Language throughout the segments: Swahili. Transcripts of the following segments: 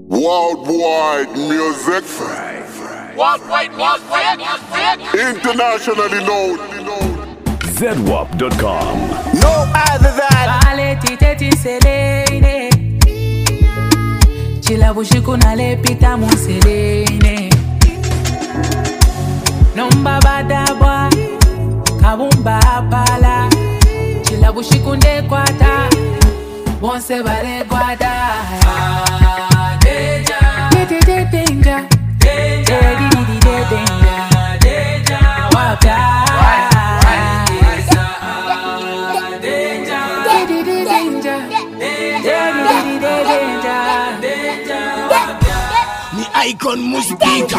Worldwide music. Worldwide music. Internationally known. ZWAP.com. No other than Vale titeti selene Chila bushiku nale pita muselene Nomba badabwa Kabumba apala Chila bushiku nde kwata Bonse bare gwada Deja Deja Deja Deja Wapya Ni icon musbika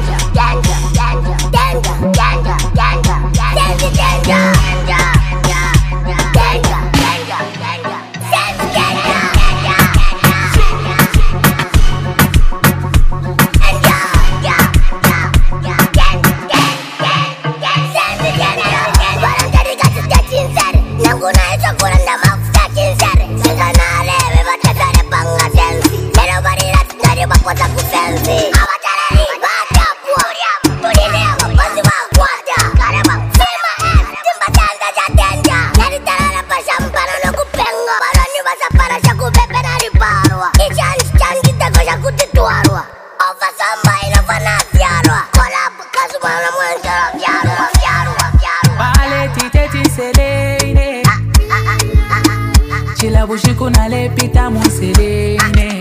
Chila bushiku nale pita muselene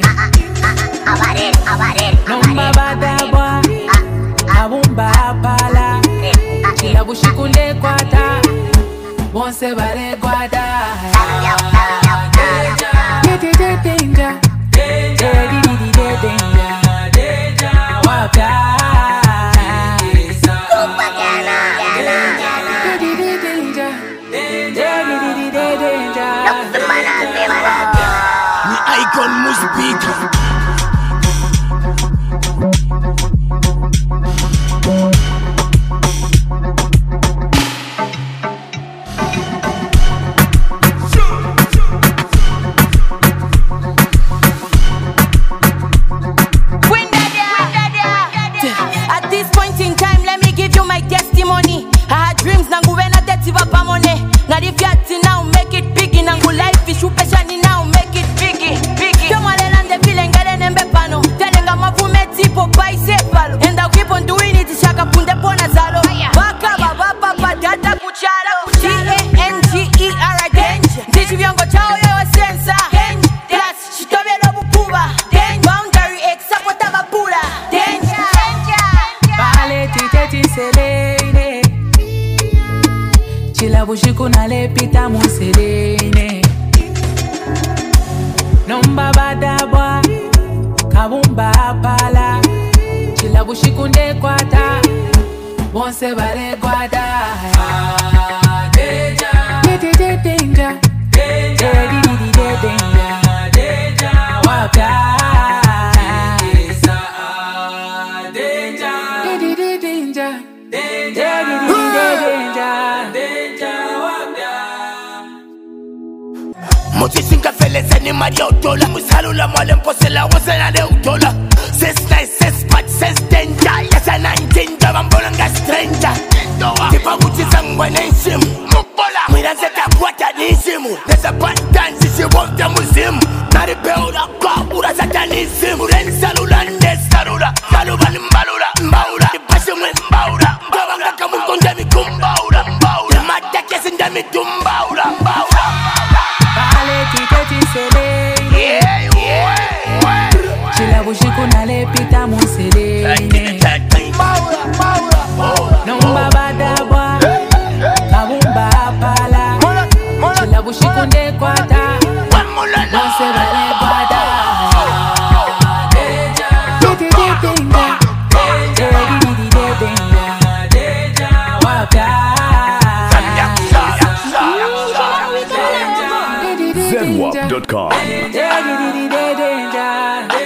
Nomba badabwa Kabumba apala Chila bushiku nde kwata Bonse bare gwada Deja Deja Deja Wapya Ni icon musbika At this point in time, let me give you my testimony. I had dreams nangu wena tetiva pamone. Ngari fiati now make it biggie. Nangu life ishu peshani now make it biggie. Tomale lande feeling gare nembe pano. Telenga mavume tipo paise palo. And I'll keep on doing it. Shaka punde pona zalo. Baka baba papa data kuchalo. D-A-N-G-E-R danger. Ndichi vyongo chao yewa sensa. Plus shitobe lobu kuba. Boundary X sapota babula. Danger. Vale titeti selene Chila bushiku nale pita muselene Nomba badabwa Kabumba apala Chila bushiku nde kwata Bonse bare gwada Deja Deja Deja Wapya Mochisinga feleze ni Maria Utola Musalula mwale mposela wazena de Utola Says nice, says bad, says danger Yes a 19, jabambona nga stranger Tipa kuchiza ngwene nsimu Mubola Mwira zeta kwata nisimu Neza bad dance isi wonte muzimu Naripeura kwa ura zata nisimu Reni salula nde salula Saluba ni mbalula mbaura Ipashi mwe mbaura Gawanga kamu konde mikumbaura Imata kesi ndami tumbaura Vale titeti selene Chila bushiku nale pita muselene Nomba badabwa Kabumba apala Chila bushiku nde kwata Bonse bare gwada Deja Wapya ZWAP.com. Danger